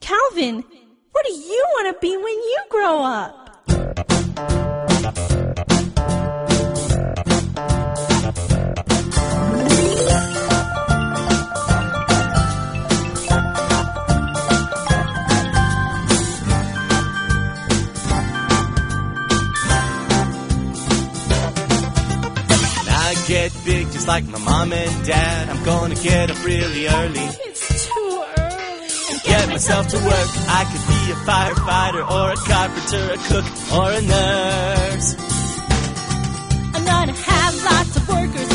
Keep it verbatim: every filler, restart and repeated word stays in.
Calvin, what do you want to be when you grow up? Get big just like my mom and dad. I'm gonna get up really early. It's too early. And get myself to work. I could be a firefighter or a carpenter, a cook or a nurse. I'm gonna have lots of workers